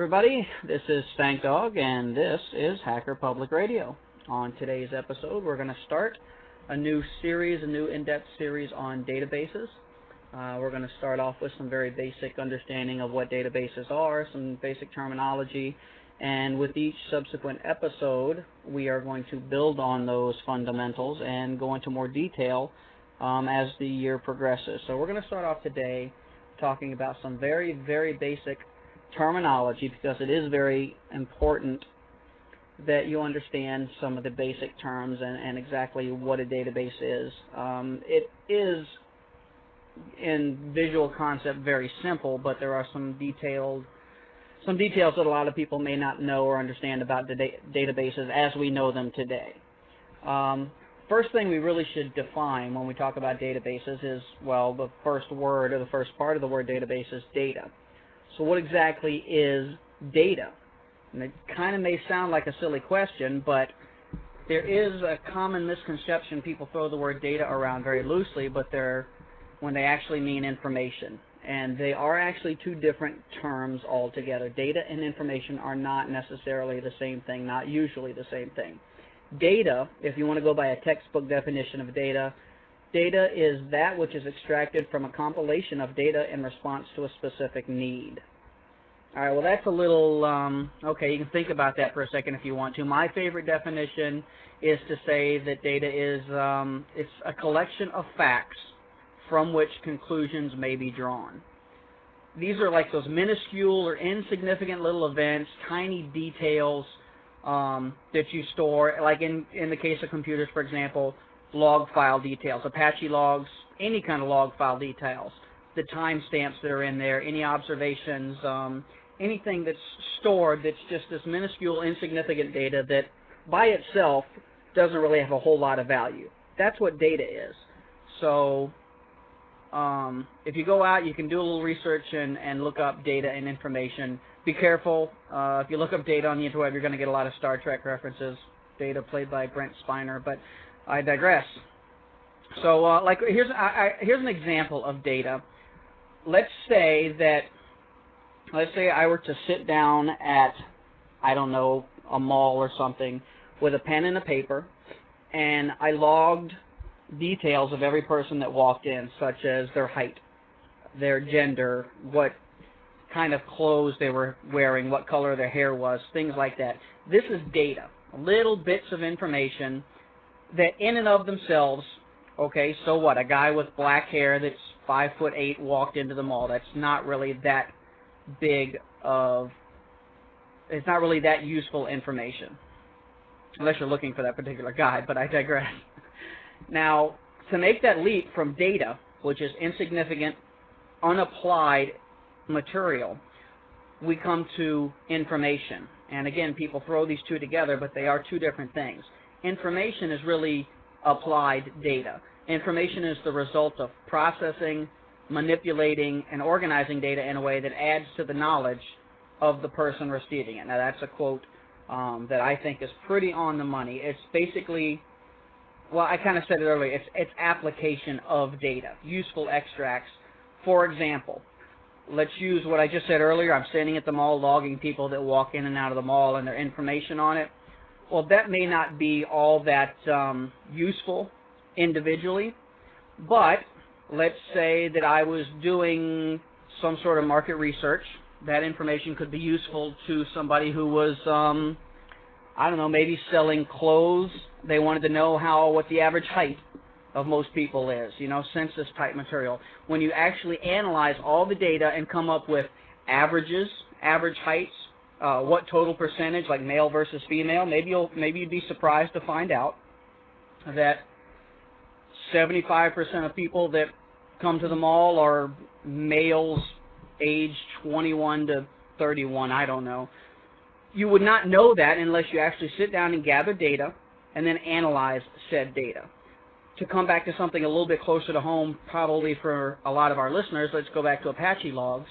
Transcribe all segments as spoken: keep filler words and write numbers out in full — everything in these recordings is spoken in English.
everybody, this is Stank Dog, and this is Hacker Public Radio. On today's episode, we're going to start a new series, a new in-depth series on databases. Uh, we're going to start off with some very basic understanding of what databases are, some basic terminology, and with each subsequent episode, we are going to build on those fundamentals and go into more detail um, as the year progresses. So we're going to start off today talking about some very, very basic terminology, because it is very important that you understand some of the basic terms and, and exactly what a database is. Um, it is, in visual concept, very simple, but there are some detailed some details that a lot of people may not know or understand about the da databases as we know them today. Um, first thing we really should define when we talk about databases is, well, the first word or the first part of the word database is data. So what exactly is data? And it kind of may sound like a silly question, but there is a common misconception. People throw the word data around very loosely, but they're when they actually mean information. And they are actually two different terms altogether. Data and information are not necessarily the same thing, not usually the same thing. Data, if you want to go by a textbook definition of data, data is that which is extracted from a compilation of data in response to a specific need. All right, well, that's a little, um, okay, you can think about that for a second if you want to. My favorite definition is to say that data is um, it's a collection of facts from which conclusions may be drawn. These are like those minuscule or insignificant little events, tiny details um, that you store, like in, in the case of computers, for example, log file details, Apache logs, any kind of log file details, the timestamps that are in there, any observations, um, anything that's stored that's just this minuscule, insignificant data that by itself doesn't really have a whole lot of value. That's what data is. So um, if you go out, you can do a little research and, and look up data and information. Be careful. Uh, if you look up data on the interweb, you're going to get a lot of Star Trek references. Data played by Brent Spiner, but I digress. So, uh, like, here's I, I, here's an example of data. Let's say that, let's say I were to sit down at, I don't know, a mall or something with a pen and a paper, and I logged details of every person that walked in, such as their height, their gender, what kind of clothes they were wearing, what color their hair was, things like that. This is data, little bits of information that in and of themselves, okay, so what, a guy with black hair that's five foot eight walked into the mall. That's not really that big of, it's not really that useful information, unless you're looking for that particular guy, but I digress. Now, to make that leap from data, which is insignificant, unapplied material, we come to information. And again, people throw these two together, but they are two different things. Information is really applied data. Information is the result of processing, manipulating, and organizing data in a way that adds to the knowledge of the person receiving it. Now, that's a quote um, that I think is pretty on the money. It's basically, well, I kind of said it earlier, it's, it's application of data, useful extracts. For example, let's use what I just said earlier. I'm standing at the mall logging people that walk in and out of the mall and their information on it. Well, that may not be all that um, useful individually, but let's say that I was doing some sort of market research. That information could be useful to somebody who was, um, I don't know, maybe selling clothes. They wanted to know how, what the average height of most people is, you know, census type material. When you actually analyze all the data and come up with averages, average heights, uh, what total percentage, like male versus female, maybe you'll maybe you'd be surprised to find out that seventy-five percent of people that come to the mall are males aged twenty-one to thirty-one, I don't know. You would not know that unless you actually sit down and gather data and then analyze said data. To come back to something a little bit closer to home, probably for a lot of our listeners, let's go back to Apache logs.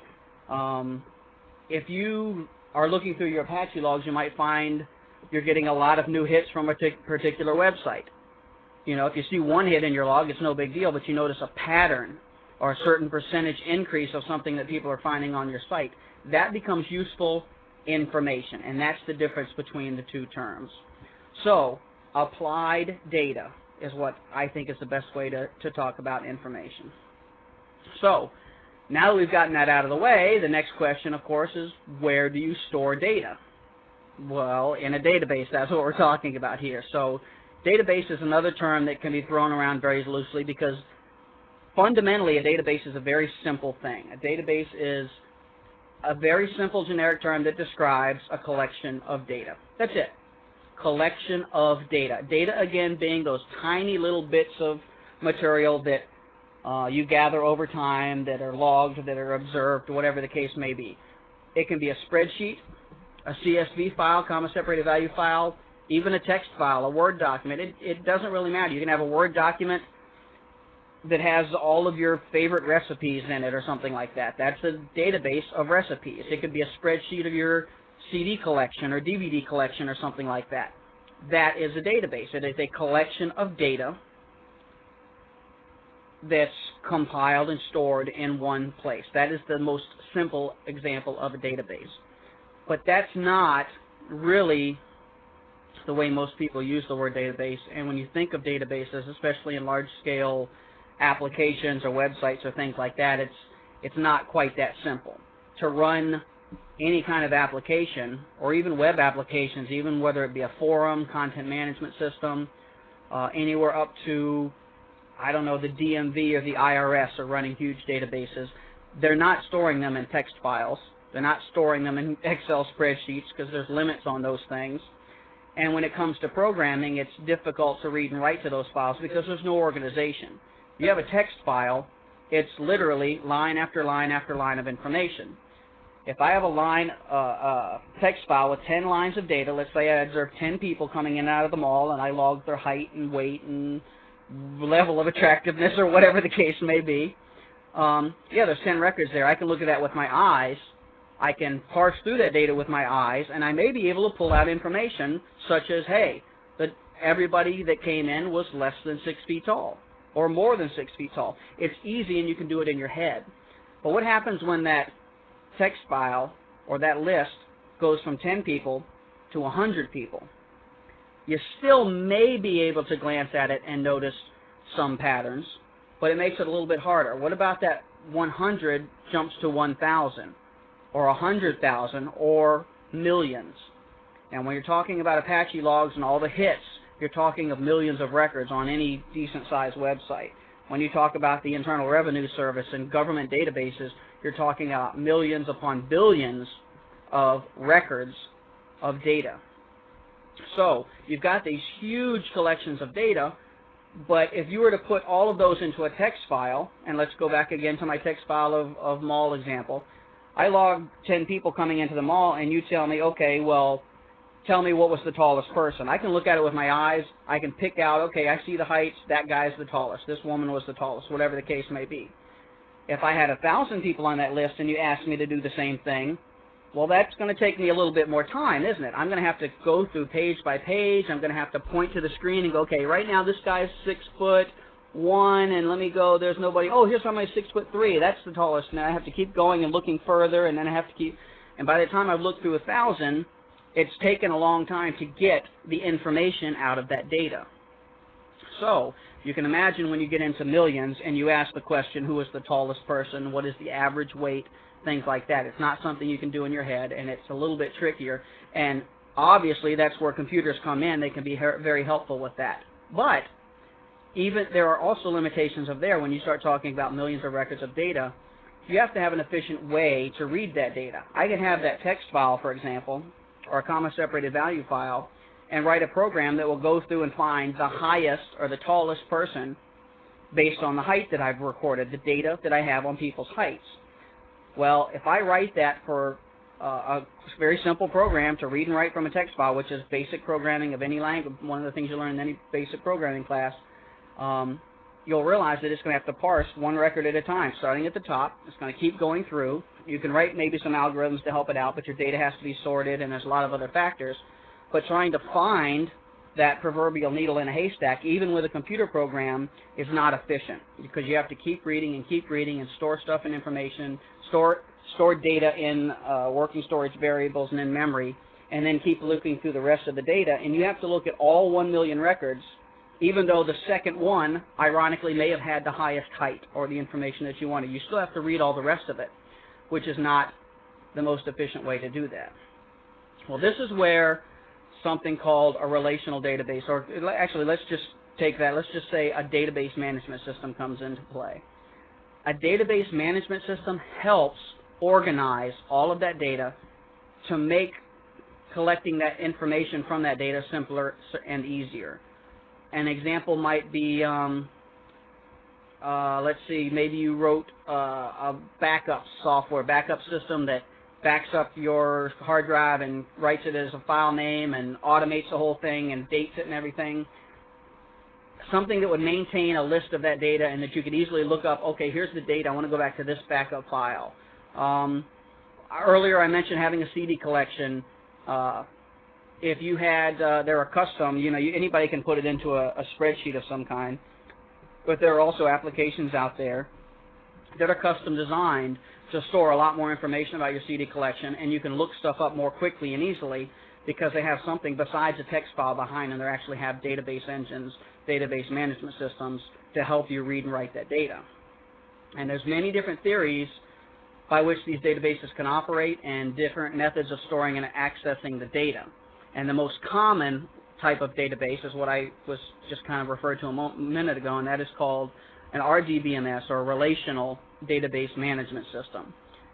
Um, if you are looking through your Apache logs, you might find you're getting a lot of new hits from a particular website. You know, if you see one hit in your log, it's no big deal, but you notice a pattern or a certain percentage increase of something that people are finding on your site. That becomes useful information, and that's the difference between the two terms. So applied data is what I think is the best way to, to talk about information. So now that we've gotten that out of the way, the next question, of course, is where do you store data? Well, in a database, that's what we're talking about here. So database is another term that can be thrown around very loosely because fundamentally a database is a very simple thing. A database is a very simple generic term that describes a collection of data. That's it. Collection of data. Data, again, being those tiny little bits of material that uh, you gather over time, that are logged, that are observed, whatever the case may be. It can be a spreadsheet, a C S V file, comma separated value file, even a text file, a Word document. It, it doesn't really matter. You can have a Word document that has all of your favorite recipes in it or something like that. That's a database of recipes. It could be a spreadsheet of your C D collection or D V D collection or something like that. That is a database. It is a collection of data that's compiled and stored in one place. That is the most simple example of a database. But that's not really the way most people use the word database. And when you think of databases, especially in large-scale applications or websites or things like that, it's it's not quite that simple. To run any kind of application, or even web applications, even whether it be a forum, content management system, uh, anywhere up to, I don't know, the D M V or the I R S are running huge databases. They're not storing them in text files. They're not storing them in Excel spreadsheets because there's limits on those things. And when it comes to programming, it's difficult to read and write to those files because there's no organization. You have a text file, it's literally line after line after line of information. If I have a line, uh, uh, text file with ten lines of data, let's say I observe ten people coming in and out of the mall, and I log their height and weight and level of attractiveness or whatever the case may be. Um, yeah, there's ten records there. I can look at that with my eyes. I can parse through that data with my eyes, and I may be able to pull out information such as, hey, that everybody that came in was less than six feet tall or more than six feet tall. It's easy, and you can do it in your head. But what happens when that text file or that list goes from ten people to one hundred people? You still may be able to glance at it and notice some patterns, but it makes it a little bit harder. What about that one hundred jumps to one thousand or one hundred thousand or millions? And when you're talking about Apache logs and all the hits, you're talking of millions of records on any decent-sized website. When you talk about the Internal Revenue Service and government databases, you're talking about millions upon billions of records of data. So you've got these huge collections of data, but if you were to put all of those into a text file, and let's go back again to my text file of, of mall example, I log ten people coming into the mall, and you tell me, okay, well, tell me what was the tallest person. I can look at it with my eyes. I can pick out, okay, I see the heights. That guy's the tallest. This woman was the tallest, whatever the case may be. If I had a thousand people on that list and you asked me to do the same thing, well, that's going to take me a little bit more time, isn't it? I'm going to have to go through page by page. I'm going to have to point to the screen and go, okay, right now this guy's six foot one, and let me go, there's nobody. Oh, here's somebody six foot three. That's the tallest. And I have to keep going and looking further, and then I have to keep, and by the time I've looked through a thousand, it's taken a long time to get the information out of that data. So you can imagine when you get into millions and you ask the question, who is the tallest person, what is the average weight, things like that. It's not something you can do in your head, and it's a little bit trickier. And obviously that's where computers come in. They can be very helpful with that. But even there are also limitations of there when you start talking about millions of records of data. You have to have an efficient way to read that data. I can have that text file, for example, or a comma-separated value file, and write a program that will go through and find the highest or the tallest person based on the height that I've recorded, the data that I have on people's heights. Well, if I write that for uh, a very simple program to read and write from a text file, which is basic programming of any language, one of the things you learn in any basic programming class, um, you'll realize that it's going to have to parse one record at a time, starting at the top. It's going to keep going through. You can write maybe some algorithms to help it out, but your data has to be sorted, and there's a lot of other factors. But trying to find that proverbial needle in a haystack, even with a computer program, is not efficient because you have to keep reading and keep reading and store stuff and information, store store data in uh, working storage variables and in memory, and then keep looking through the rest of the data. And you have to look at all one million records, even though the second one, ironically, may have had the highest height or the information that you wanted. You still have to read all the rest of it, which is not the most efficient way to do that. Well, this is where something called a relational database, or actually let's just take that, let's just say a database management system comes into play. A database management system helps organize all of that data to make collecting that information from that data simpler and easier. An example might be, um, uh, let's see, maybe you wrote uh, a backup software, backup system that backs up your hard drive and writes it as a file name and automates the whole thing and dates it and everything. Something that would maintain a list of that data and that you could easily look up, okay, here's the date, I want to go back to this backup file. Um, earlier I mentioned having a C D collection. Uh, if you had, uh, they're a custom, you know, you, anybody can put it into a, a spreadsheet of some kind, but there are also applications out there that are custom designed to store a lot more information about your C D collection, and you can look stuff up more quickly and easily because they have something besides a text file behind them. They actually have database engines, database management systems to help you read and write that data. And there's many different theories by which these databases can operate and different methods of storing and accessing the data. And the most common type of database is what I was just kind of referred to a mo minute ago, and that is called an R D B M S, or a Relational Database Management System.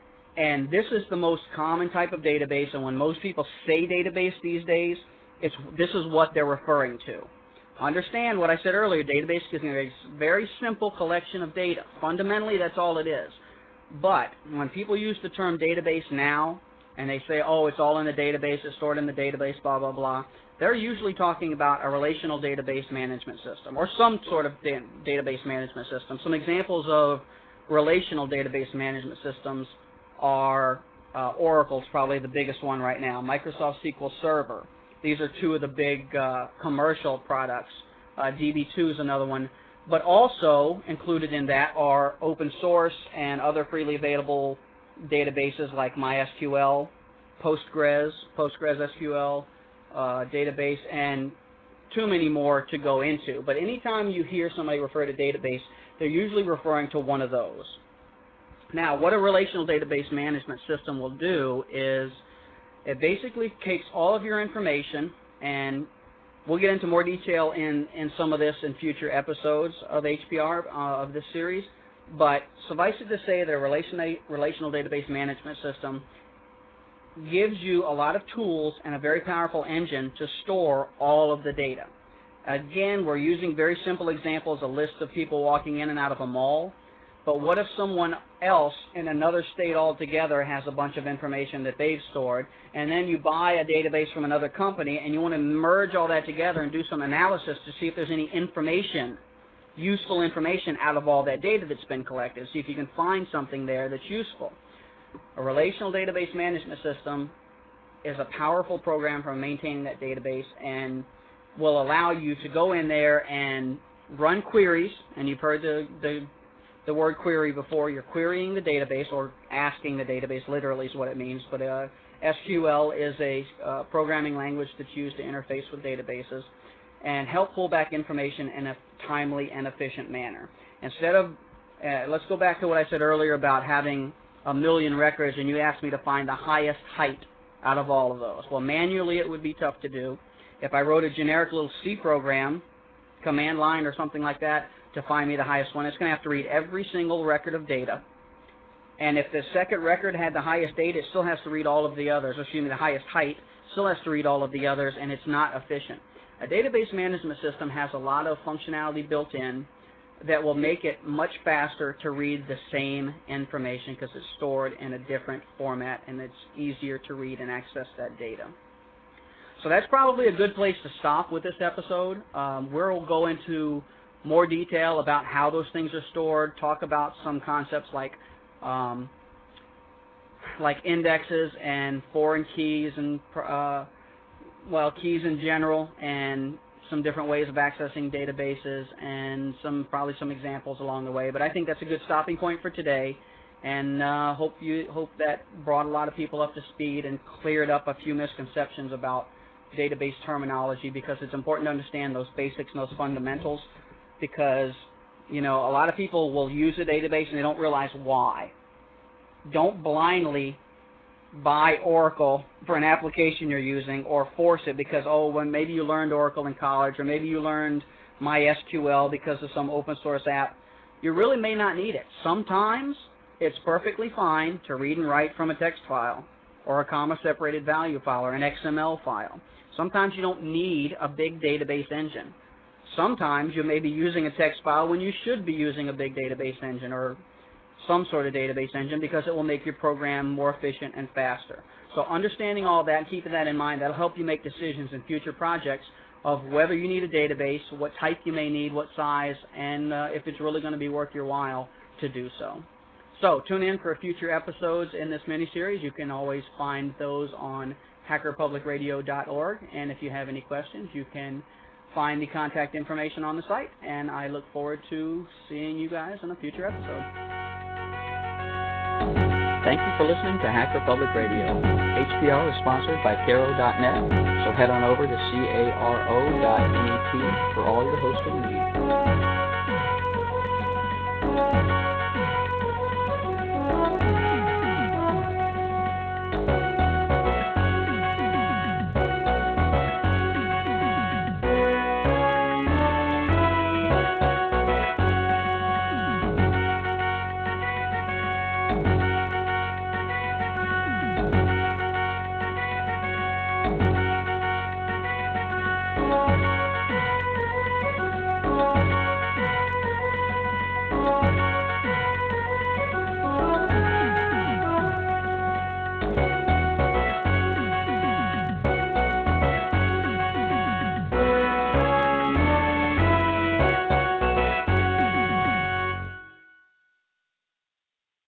And this is the most common type of database, and when most people say database these days, it's, this is what they're referring to. Understand what I said earlier, database is a very simple collection of data. Fundamentally, that's all it is. But when people use the term database now, and they say, oh, it's all in the database, it's stored in the database, blah, blah, blah, they're usually talking about a relational database management system or some sort of da database management system. Some examples of relational database management systems are uh, Oracle's probably the biggest one right now, Microsoft S Q L Server. These are two of the big uh, commercial products. Uh, D B two is another one. But also included in that are open source and other freely available databases like MySQL, Postgres, PostgreSQL uh, database, and too many more to go into. But anytime you hear somebody refer to database, they're usually referring to one of those. Now, what a relational database management system will do is it basically takes all of your information, and we'll get into more detail in, in some of this in future episodes of H P R, uh, of this series, but suffice it to say that a relational, relational database management system gives you a lot of tools and a very powerful engine to store all of the data. Again, we're using very simple examples, a list of people walking in and out of a mall, but what if someone else in another state altogether has a bunch of information that they've stored, and then you buy a database from another company and you want to merge all that together and do some analysis to see if there's any information, useful information out of all that data that's been collected, see if you can find something there that's useful. A relational database management system is a powerful program for maintaining that database and will allow you to go in there and run queries, and you've heard the, the the word query before. You're querying the database, or asking the database, literally is what it means, but uh, S Q L is a uh, programming language that's used to interface with databases and help pull back information in a timely and efficient manner. Instead of, uh, let's go back to what I said earlier about having a million records, and you asked me to find the highest height out of all of those. Well, manually it would be tough to do. If I wrote a generic little C program, command line or something like that, to find me the highest one, it's going to have to read every single record of data. And if the second record had the highest data, it still has to read all of the others. Excuse me, the highest height, still has to read all of the others, and it's not efficient. A database management system has a lot of functionality built in that will make it much faster to read the same information because it's stored in a different format, and it's easier to read and access that data. So that's probably a good place to stop with this episode. Um, we'll go into more detail about how those things are stored, talk about some concepts like um, like indexes and foreign keys and uh, well, keys in general, and some different ways of accessing databases and some probably some examples along the way. But I think that's a good stopping point for today, and uh, hope you hope that brought a lot of people up to speed and cleared up a few misconceptions about database terminology, because it's important to understand those basics and those fundamentals, because you know a lot of people will use a database and they don't realize why. Don't blindly buy Oracle for an application you're using, or force it because, oh, when maybe you learned Oracle in college, or maybe you learned MySQL because of some open source app. You really may not need it. Sometimes it's perfectly fine to read and write from a text file, or a comma-separated value file, or an X M L file. Sometimes you don't need a big database engine. Sometimes you may be using a text file when you should be using a big database engine, or some sort of database engine, because it will make your program more efficient and faster. So understanding all that and keeping that in mind, that'll help you make decisions in future projects of whether you need a database, what type you may need, what size, and uh, if it's really going to be worth your while to do so. So tune in for future episodes in this mini-series. You can always find those on hacker public radio dot org, and if you have any questions, you can find the contact information on the site, and I look forward to seeing you guys in a future episode. Thank you for listening to Hacker Public Radio. H P R is sponsored by Caro dot net, so head on over to caro dot net for all your hosting needs.